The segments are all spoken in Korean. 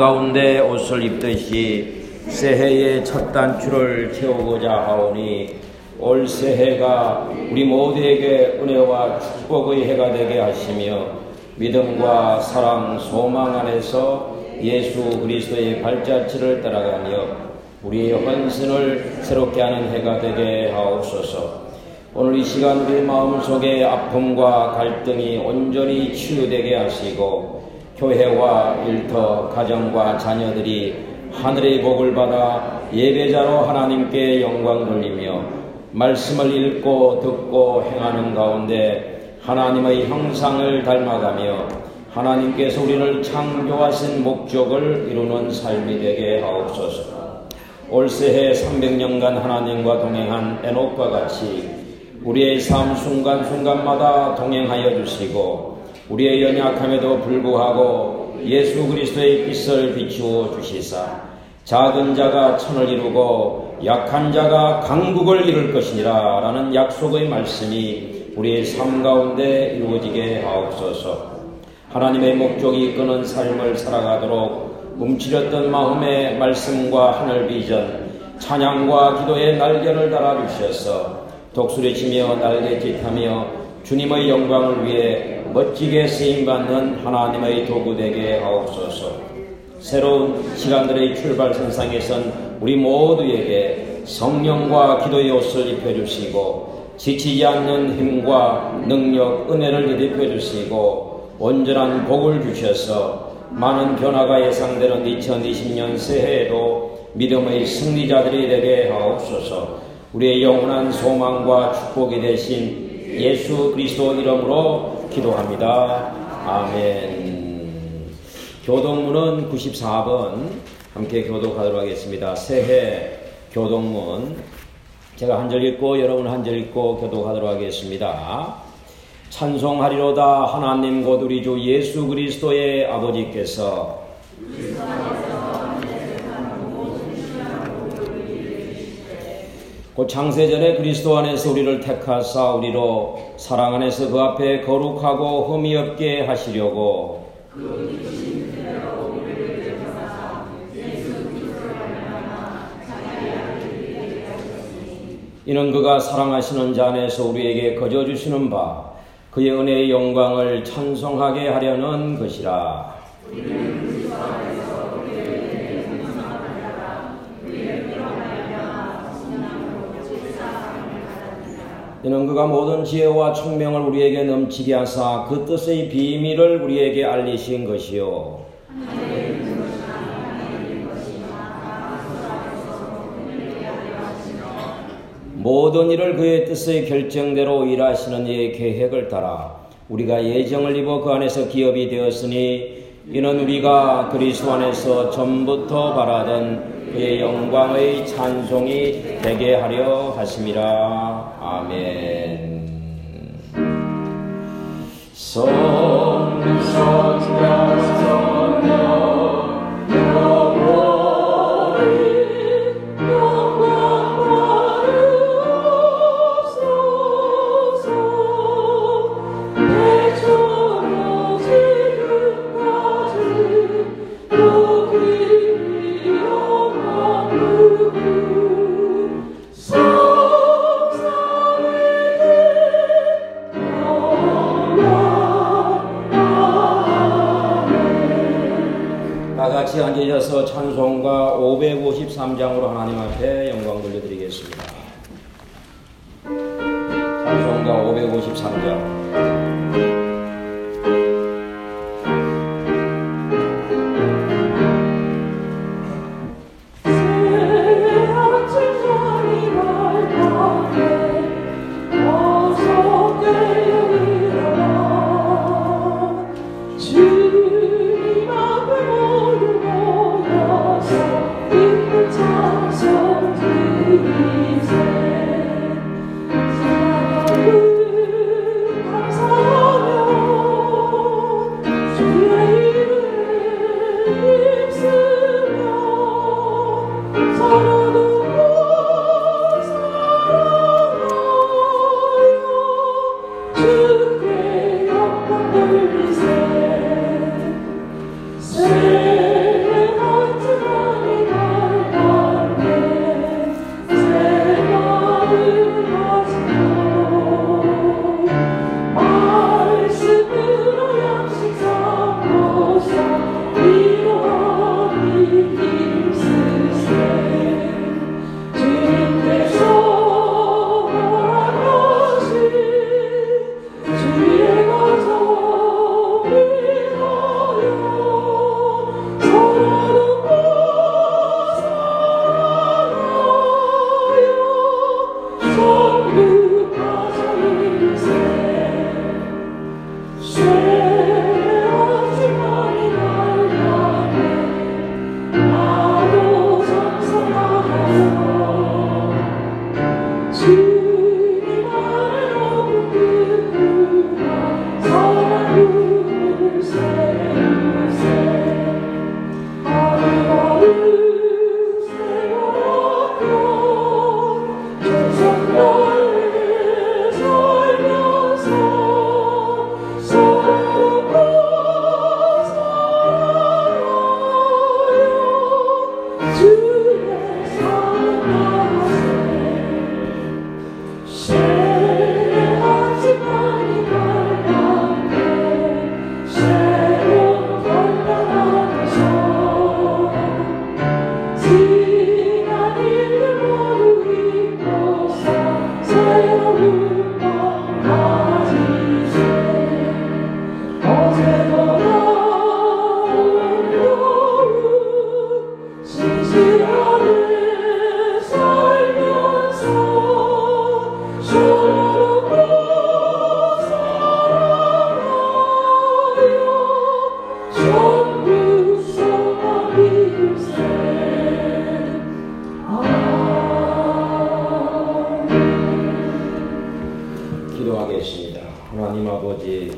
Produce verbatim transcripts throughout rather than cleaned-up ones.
한가운데 옷을 입듯이 새해의 첫 단추를 채우고자 하오니 올 새해가 우리 모두에게 은혜와 축복의 해가 되게 하시며 믿음과 사랑, 소망 안에서 예수 그리스도의 발자취를 따라가며 우리의 헌신을 새롭게 하는 해가 되게 하옵소서. 오늘 이 시간 우리 마음속에 아픔과 갈등이 온전히 치유되게 하시고 교회와 일터, 가정과 자녀들이 하늘의 복을 받아 예배자로 하나님께 영광 돌리며 말씀을 읽고 듣고 행하는 가운데 하나님의 형상을 닮아가며 하나님께서 우리를 창조하신 목적을 이루는 삶이 되게 하옵소서. 올 새해 삼백 년간 하나님과 동행한 에녹과 같이 우리의 삶 순간순간마다 동행하여 주시고 우리의 연약함에도 불구하고 예수 그리스도의 빛을 비추어 주시사 작은 자가 천을 이루고 약한 자가 강국을 이룰 것이니라 라는 약속의 말씀이 우리의 삶 가운데 이루어지게 하옵소서. 하나님의 목적이 이끄는 삶을 살아가도록 움츠렸던 마음의 말씀과 하늘 비전, 찬양과 기도의 날개를 달아주셔서 독수리치며 날갯짓하며 주님의 영광을 위해 멋지게 쓰임받는 하나님의 도구 되게 하옵소서. 새로운 시간들의 출발선상에선 우리 모두에게 성령과 기도의 옷을 입혀주시고 지치지 않는 힘과 능력, 은혜를 되짚어주시고 온전한 복을 주셔서 많은 변화가 예상되는 이천이십 년 새해에도 믿음의 승리자들이 되게 하옵소서. 우리의 영원한 소망과 축복이 되신 예수 그리스도 이름으로 기도합니다. 아멘. 교동문은 구십사 번 함께 교독하도록 하겠습니다. 새해 교동문 제가 한 절 읽고 여러분 한 절 읽고 교독하도록 하겠습니다. 찬송하리로다 하나님 곧 우리 주 예수 그리스도의 아버지께서 곧 창세전에 그리스도 안에서 우리를 택하사 우리로 사랑 안에서 그 앞에 거룩하고 흠이 없게 하시려고 이는 그가 사랑하시는 자 안에서 우리에게 거저 주시는 바 그의 은혜의 영광을 찬송하게 하려는 것이라. 이는 그가 모든 지혜와 총명을 우리에게 넘치게 하사 그 뜻의 비밀을 우리에게 알리신 것이요 모든 일을 그의 뜻의 결정대로 일하시는 이의 계획을 따라 우리가 예정을 입어 그 안에서 기업이 되었으니 이는 우리가 그리스도 안에서 전부터 바라던 그의 영광의 찬송이 되게 하려 하심이라. 아멘. 성령께서 같이 앉으셔서 찬송가 오백오십삼 장으로 하나님 앞에 영광 돌려드리겠습니다. 찬송가 오백오십삼 장. 감사 아버지,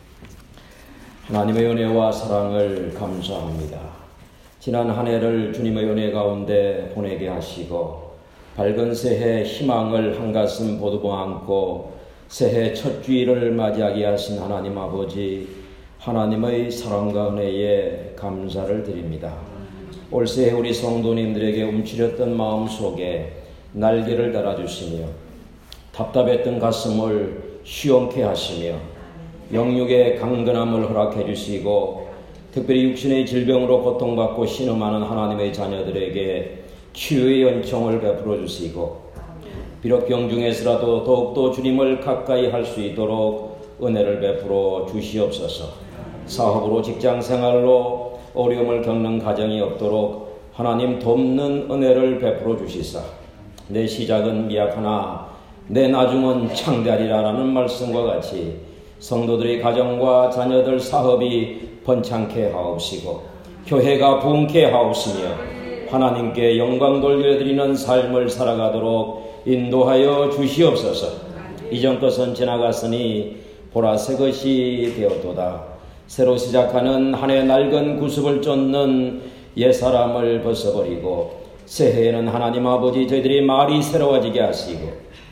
하나님의 은혜와 사랑을 감사합니다. 지난 한 해를 주님의 은혜 가운데 보내게 하시고 밝은 새해 희망을 한가슴 보듬어 안고 새해 첫 주일을 맞이하게 하신 하나님 아버지, 하나님의 사랑과 은혜에 감사를 드립니다. 올 새해 우리 성도님들에게 움츠렸던 마음 속에 날개를 달아주시며 답답했던 가슴을 시원케 하시며 영육의 강건함을 허락해 주시고 특별히 육신의 질병으로 고통받고 신음하는 하나님의 자녀들에게 치유의 연총을 베풀어 주시고 비록 병중에서라도 더욱더 주님을 가까이 할 수 있도록 은혜를 베풀어 주시옵소서. 사업으로 직장생활로 어려움을 겪는 가정이 없도록 하나님 돕는 은혜를 베풀어 주시사 내 시작은 미약하나 내 나중은 창대하리라라는 말씀과 같이 성도들의 가정과 자녀들 사업이 번창케 하옵시고 교회가 부흥케 하옵시며 하나님께 영광 돌려드리는 삶을 살아가도록 인도하여 주시옵소서. 이전 것은 지나갔으니 보라 새 것이 되었도다. 새로 시작하는 한 해 낡은 구습을 쫓는 옛사람을 벗어버리고 새해에는 하나님 아버지 저희들이 말이 새로워지게 하시고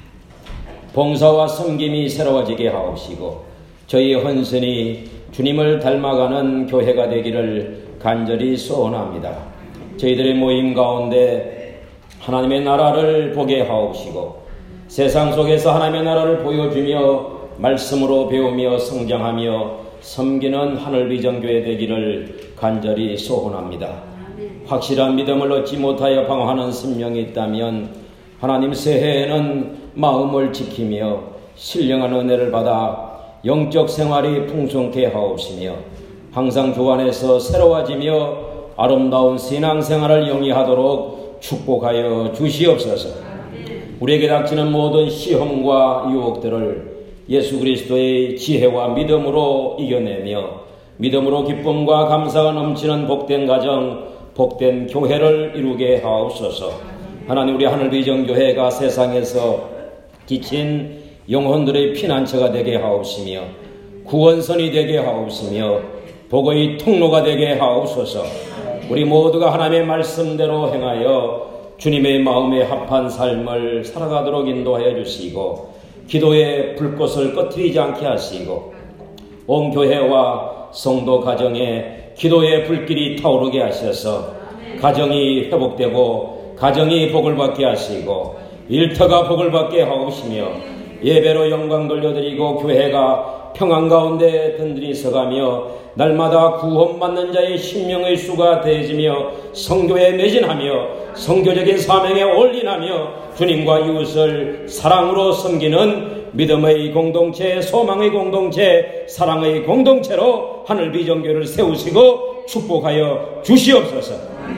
봉사와 섬김이 새로워지게 하옵시고 저희의 헌신이 주님을 닮아가는 교회가 되기를 간절히 소원합니다. 저희들의 모임 가운데 하나님의 나라를 보게 하옵시고 세상 속에서 하나님의 나라를 보여주며 말씀으로 배우며 성장하며 섬기는 하늘비전교회 되기를 간절히 소원합니다. 확실한 믿음을 얻지 못하여 방황하는 심령이 있다면 하나님 새해에는 마음을 지키며 신령한 은혜를 받아 영적 생활이 풍성케 하옵시며 항상 주 안에서 새로워지며 아름다운 신앙생활을 영위하도록 축복하여 주시옵소서. 우리에게 닥치는 모든 시험과 유혹들을 예수 그리스도의 지혜와 믿음으로 이겨내며 믿음으로 기쁨과 감사가 넘치는 복된 가정, 복된 교회를 이루게 하옵소서. 하나님, 우리 하늘비전교회가 세상에서 지친 영혼들의 피난처가 되게 하옵시며 구원선이 되게 하옵시며 복의 통로가 되게 하옵소서. 우리 모두가 하나님의 말씀대로 행하여 주님의 마음에 합한 삶을 살아가도록 인도하여 주시고 기도의 불꽃을 꺼트리지 않게 하시고 온 교회와 성도 가정에 기도의 불길이 타오르게 하셔서 가정이 회복되고 가정이 복을 받게 하시고 일터가 복을 받게 하옵시며 예배로 영광 돌려드리고 교회가 평안 가운데 든든히 서가며 날마다 구원받는 자의 심령의 수가 되어지며 성교에 매진하며 성교적인 사명에 올인하며 주님과 이웃을 사랑으로 섬기는 믿음의 공동체, 소망의 공동체, 사랑의 공동체로 하늘비전교회를 세우시고 축복하여 주시옵소서.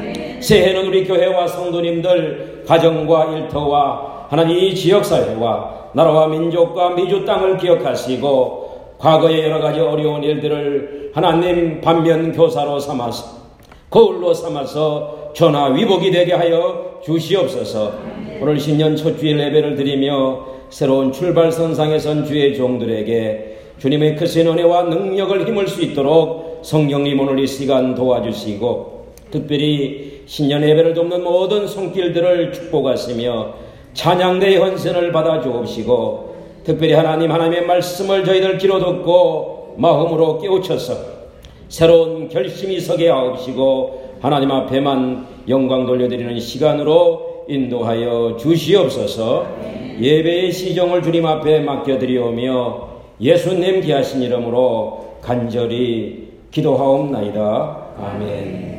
새해는 우리 교회와 성도님들 가정과 일터와 하나님 이 지역사회와 나라와 민족과 미주 땅을 기억하시고 과거의 여러가지 어려운 일들을 하나님 반면교사로 삼아서 거울로 삼아서 전화위복이 되게 하여 주시옵소서. 오늘 신년 첫 주일 예배를 드리며 새로운 출발선상에 선 주의 종들에게 주님의 크신 은혜와 능력을 힘을 수 있도록 성령님 오늘 이 시간 도와주시고 특별히 신년 예배를 돕는 모든 손길들을 축복하시며 찬양대의 헌신을 받아 주옵시고 특별히 하나님 하나님의 말씀을 저희들 귀로 듣고 마음으로 깨우쳐서 새로운 결심이 서게 하옵시고 하나님 앞에만 영광 돌려드리는 시간으로 인도하여 주시옵소서. 예배의 시정을 주님 앞에 맡겨드리오며 예수님 귀하신 이름으로 간절히 기도하옵나이다. 아멘.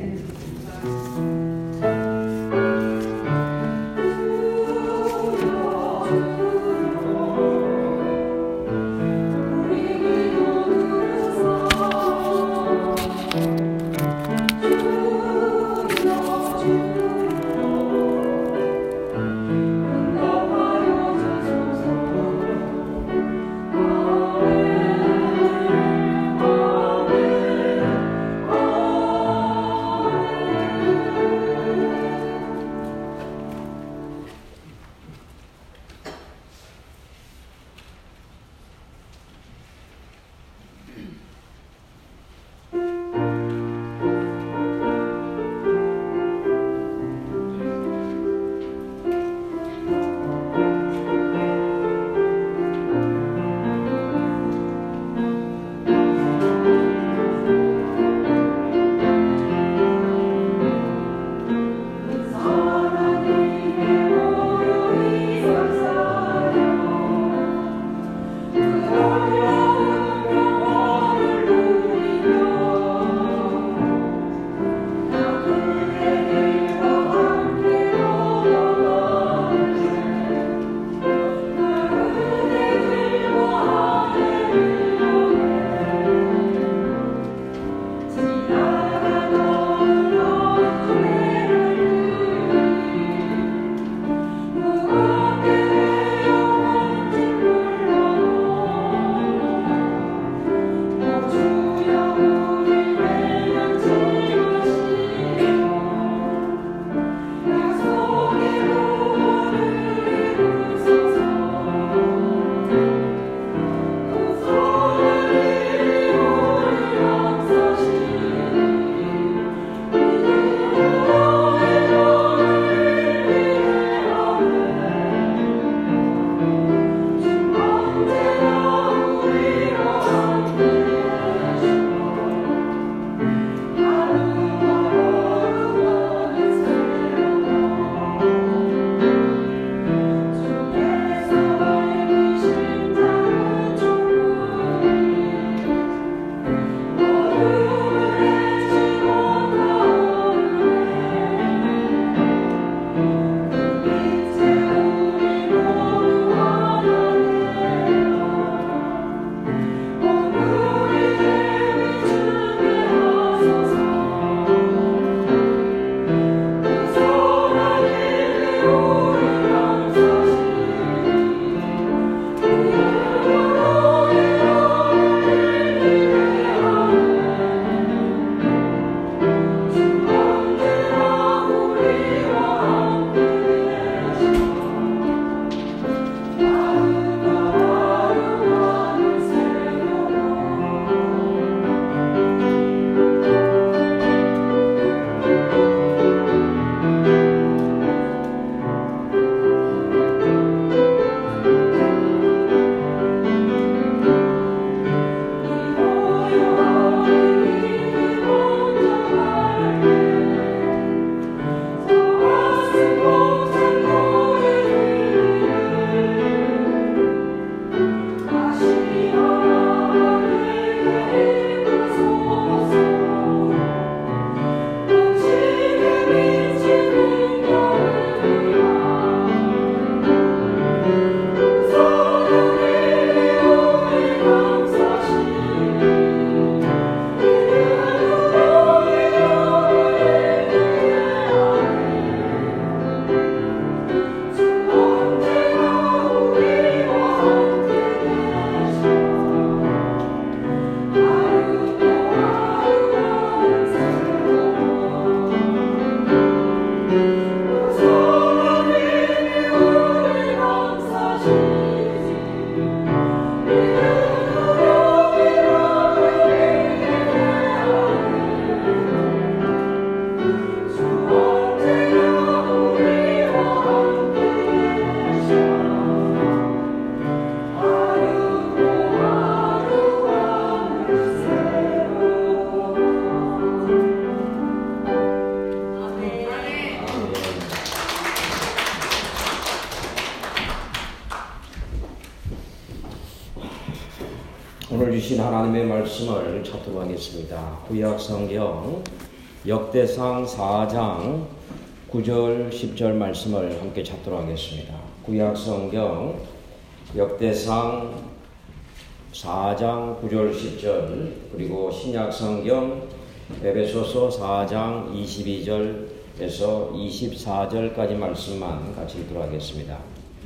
주신 하나님의 말씀을 찾도록 하겠습니다. 구약 성경 역대상 사 장 구 절 십 절 말씀을 함께 찾도록 하겠습니다. 구약 성경 역대상 사 장 구 절 십 절 그리고 신약 성경 에베소서 사 장 이십이 절에서 이십사 절까지 말씀만 같이 읽도록 하겠습니다.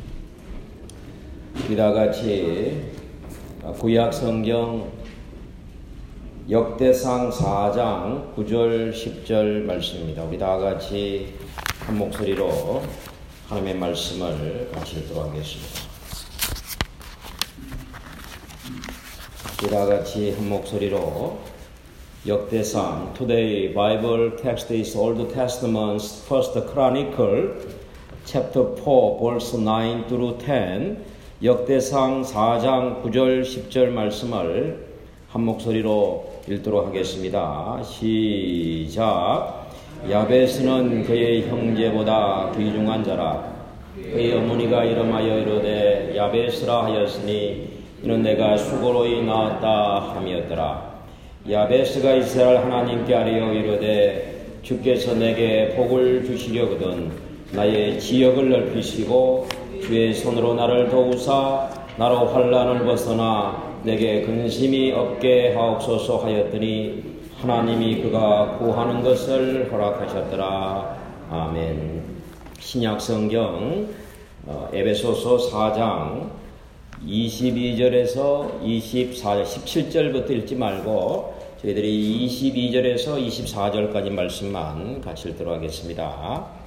이와 같이 구약 성경 역대상 사 장 구 절 십 절 말씀입니다. 우리 다 같이 한 목소리로 하나님의 말씀을 같이 읽도록 하겠습니다. 이와 같이 한 목소리로 역대상 Today Bible text is Old Testament's First Chronicle chapter four verse nine through ten 역대상 사 장 구 절 십 절 말씀을 한 목소리로 읽도록 하겠습니다. 시작. 야베스는 그의 형제보다 귀중한 자라. 그의 어머니가 이름하여 이르되 야베스라 하였으니 이는 내가 수고로이 낳았다 함이었더라. 야베스가 이스라엘 하나님께 아뢰어 이르되 주께서 내게 복을 주시려거든 나의 지역을 넓히시고 주의 손으로 나를 도우사 나로 환난을 벗어나 내게 근심이 없게 하옵소서 하였더니 하나님이 그가 구하는 것을 허락하셨더라. 아멘. 신약성경 에베소서 사 장 이십이 절에서 이십사 절, 십칠 절부터 읽지 말고 저희들이 이십이 절에서 이십사 절까지 말씀만 같이 읽도록 하겠습니다.